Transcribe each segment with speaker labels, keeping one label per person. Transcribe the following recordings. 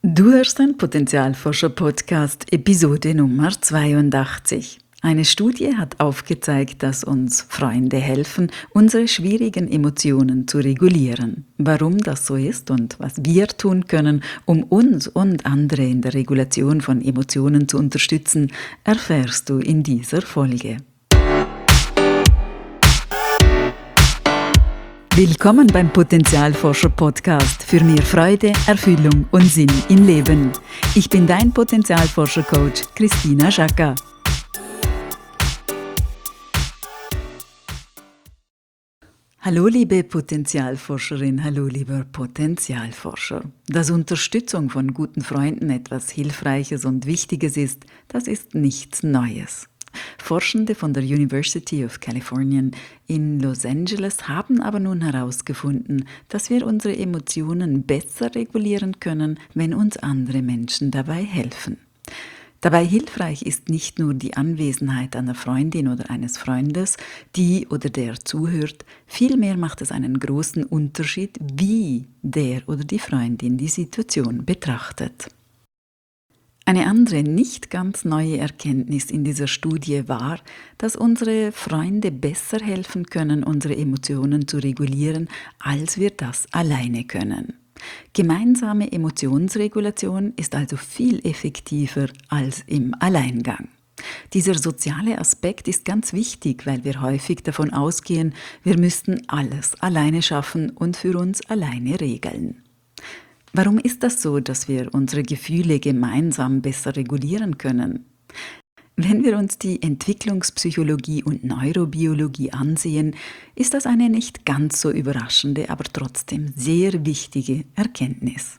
Speaker 1: Du hörst den Potenzialforscher-Podcast, Episode Nummer 82. Eine Studie hat aufgezeigt, dass uns Freunde helfen, unsere schwierigen Emotionen zu regulieren. Warum das so ist und was wir tun können, um uns und andere in der Regulation von Emotionen zu unterstützen, erfährst du in dieser Folge. Willkommen beim Potenzialforscher-Podcast für mehr Freude, Erfüllung und Sinn im Leben. Ich bin dein Potenzialforscher-Coach Christina Schaka. Hallo liebe Potenzialforscherin, hallo lieber Potenzialforscher. Dass Unterstützung von guten Freunden etwas Hilfreiches und Wichtiges ist, das ist nichts Neues. Forschende von der University of California in Los Angeles haben aber nun herausgefunden, dass wir unsere Emotionen besser regulieren können, wenn uns andere Menschen dabei helfen. Dabei hilfreich ist nicht nur die Anwesenheit einer Freundin oder eines Freundes, die oder der zuhört, vielmehr macht es einen großen Unterschied, wie der oder die Freundin die Situation betrachtet. Eine andere, nicht ganz neue Erkenntnis in dieser Studie war, dass unsere Freunde besser helfen können, unsere Emotionen zu regulieren, als wir das alleine können. Gemeinsame Emotionsregulation ist also viel effektiver als im Alleingang. Dieser soziale Aspekt ist ganz wichtig, weil wir häufig davon ausgehen, wir müssten alles alleine schaffen und für uns alleine regeln. Warum ist das so, dass wir unsere Gefühle gemeinsam besser regulieren können? Wenn wir uns die Entwicklungspsychologie und Neurobiologie ansehen, ist das eine nicht ganz so überraschende, aber trotzdem sehr wichtige Erkenntnis.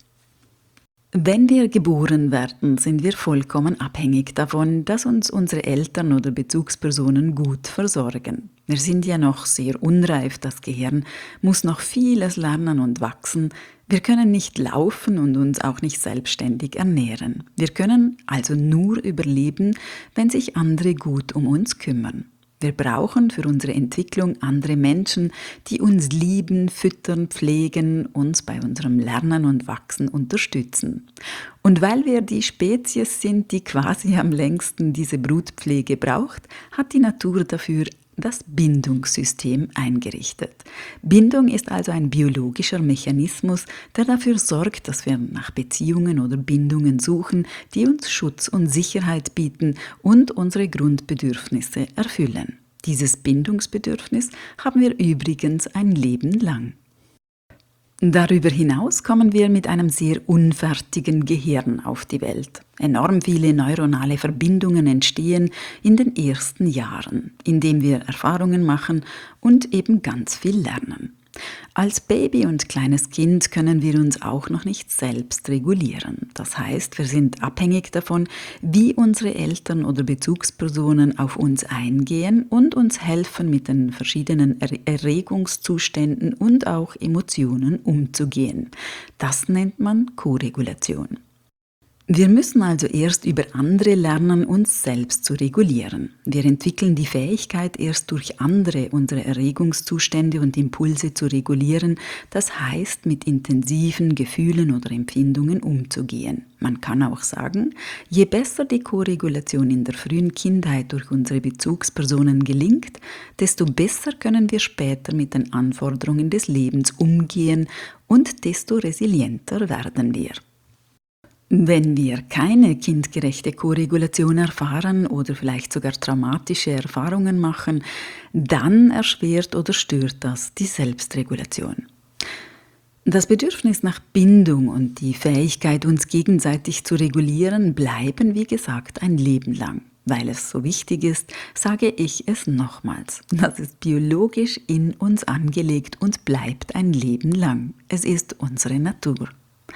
Speaker 1: Wenn wir geboren werden, sind wir vollkommen abhängig davon, dass uns unsere Eltern oder Bezugspersonen gut versorgen. Wir sind ja noch sehr unreif, das Gehirn muss noch vieles lernen und wachsen. Wir können nicht laufen und uns auch nicht selbstständig ernähren. Wir können also nur überleben, wenn sich andere gut um uns kümmern. Wir brauchen für unsere Entwicklung andere Menschen, die uns lieben, füttern, pflegen, uns bei unserem Lernen und Wachsen unterstützen. Und weil wir die Spezies sind, die quasi am längsten diese Brutpflege braucht, hat die Natur dafür das Bindungssystem eingerichtet. Bindung ist also ein biologischer Mechanismus, der dafür sorgt, dass wir nach Beziehungen oder Bindungen suchen, die uns Schutz und Sicherheit bieten und unsere Grundbedürfnisse erfüllen. Dieses Bindungsbedürfnis haben wir übrigens ein Leben lang. Darüber hinaus kommen wir mit einem sehr unfertigen Gehirn auf die Welt. Enorm viele neuronale Verbindungen entstehen in den ersten Jahren, indem wir Erfahrungen machen und eben ganz viel lernen. Als Baby und kleines Kind können wir uns auch noch nicht selbst regulieren. Das heißt, wir sind abhängig davon, wie unsere Eltern oder Bezugspersonen auf uns eingehen und uns helfen, mit den verschiedenen Erregungszuständen und auch Emotionen umzugehen. Das nennt man Koregulation. Wir müssen also erst über andere lernen, uns selbst zu regulieren. Wir entwickeln die Fähigkeit, erst durch andere unsere Erregungszustände und Impulse zu regulieren, das heißt, mit intensiven Gefühlen oder Empfindungen umzugehen. Man kann auch sagen, je besser die Koregulation in der frühen Kindheit durch unsere Bezugspersonen gelingt, desto besser können wir später mit den Anforderungen des Lebens umgehen und desto resilienter werden wir. Wenn wir keine kindgerechte Koregulation erfahren oder vielleicht sogar traumatische Erfahrungen machen, dann erschwert oder stört das die Selbstregulation. Das Bedürfnis nach Bindung und die Fähigkeit, uns gegenseitig zu regulieren, bleiben, wie gesagt, ein Leben lang. Weil es so wichtig ist, sage ich es nochmals. Das ist biologisch in uns angelegt und bleibt ein Leben lang. Es ist unsere Natur.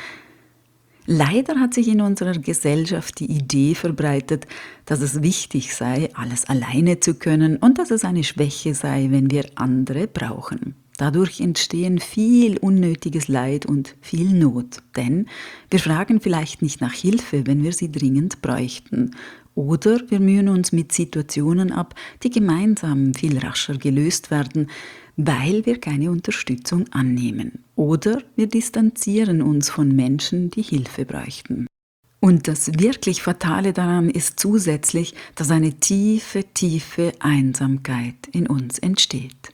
Speaker 1: Leider hat sich in unserer Gesellschaft die Idee verbreitet, dass es wichtig sei, alles alleine zu können und dass es eine Schwäche sei, wenn wir andere brauchen. Dadurch entstehen viel unnötiges Leid und viel Not, denn wir fragen vielleicht nicht nach Hilfe, wenn wir sie dringend bräuchten. Oder wir mühen uns mit Situationen ab, die gemeinsam viel rascher gelöst werden, weil wir keine Unterstützung annehmen oder wir distanzieren uns von Menschen, die Hilfe bräuchten. Und das wirklich Fatale daran ist zusätzlich, dass eine tiefe, tiefe Einsamkeit in uns entsteht.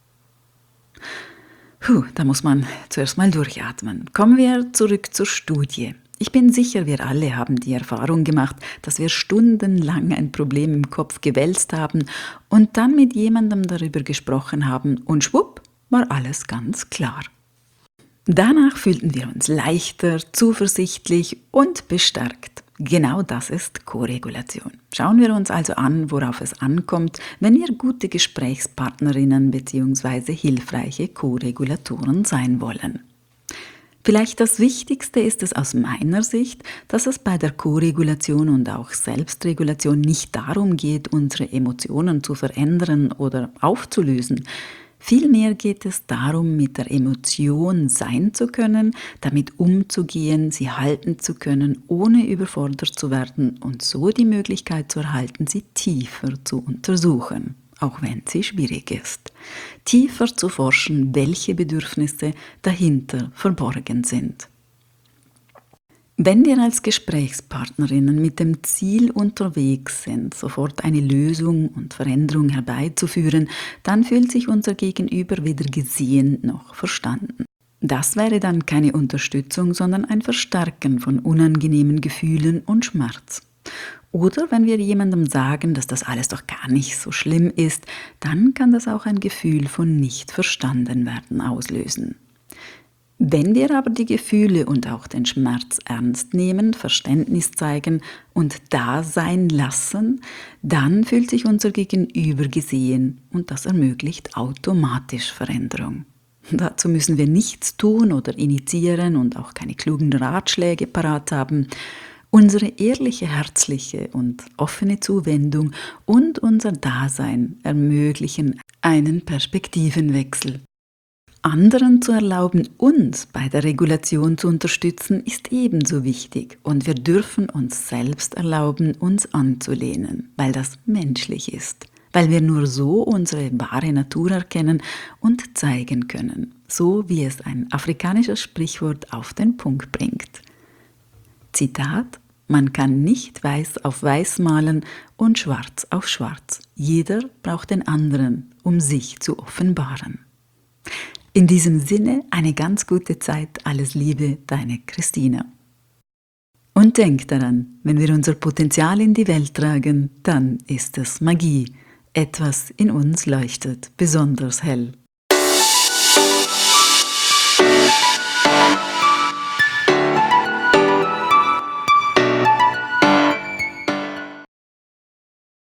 Speaker 1: Da muss man zuerst mal durchatmen. Kommen wir zurück zur Studie. Ich bin sicher, wir alle haben die Erfahrung gemacht, dass wir stundenlang ein Problem im Kopf gewälzt haben und dann mit jemandem darüber gesprochen haben und schwupp, war alles ganz klar. Danach fühlten wir uns leichter, zuversichtlich und bestärkt. Genau das ist Koregulation. Schauen wir uns also an, worauf es ankommt, wenn wir gute Gesprächspartnerinnen bzw. hilfreiche Koregulatoren sein wollen. Vielleicht das Wichtigste ist es aus meiner Sicht, dass es bei der Koregulation und auch Selbstregulation nicht darum geht, unsere Emotionen zu verändern oder aufzulösen. Vielmehr geht es darum, mit der Emotion sein zu können, damit umzugehen, sie halten zu können, ohne überfordert zu werden und so die Möglichkeit zu erhalten, sie tiefer zu untersuchen, auch wenn sie schwierig ist. Tiefer zu forschen, welche Bedürfnisse dahinter verborgen sind. Wenn wir als Gesprächspartnerinnen mit dem Ziel unterwegs sind, sofort eine Lösung und Veränderung herbeizuführen, dann fühlt sich unser Gegenüber weder gesehen noch verstanden. Das wäre dann keine Unterstützung, sondern ein Verstärken von unangenehmen Gefühlen und Schmerz. Oder wenn wir jemandem sagen, dass das alles doch gar nicht so schlimm ist, dann kann das auch ein Gefühl von nicht verstanden werden auslösen. Wenn wir aber die Gefühle und auch den Schmerz ernst nehmen, Verständnis zeigen und da sein lassen, dann fühlt sich unser Gegenüber gesehen und das ermöglicht automatisch Veränderung. Dazu müssen wir nichts tun oder initiieren und auch keine klugen Ratschläge parat haben. Unsere ehrliche, herzliche und offene Zuwendung und unser Dasein ermöglichen einen Perspektivenwechsel. Anderen zu erlauben, uns bei der Regulation zu unterstützen, ist ebenso wichtig und wir dürfen uns selbst erlauben, uns anzulehnen, weil das menschlich ist, weil wir nur so unsere wahre Natur erkennen und zeigen können, so wie es ein afrikanisches Sprichwort auf den Punkt bringt. Zitat: Man kann nicht weiß auf weiß malen und schwarz auf schwarz. Jeder braucht den anderen, um sich zu offenbaren. In diesem Sinne eine ganz gute Zeit. Alles Liebe, deine Christina. Und denk daran, wenn wir unser Potenzial in die Welt tragen, dann ist es Magie. Etwas in uns leuchtet besonders hell.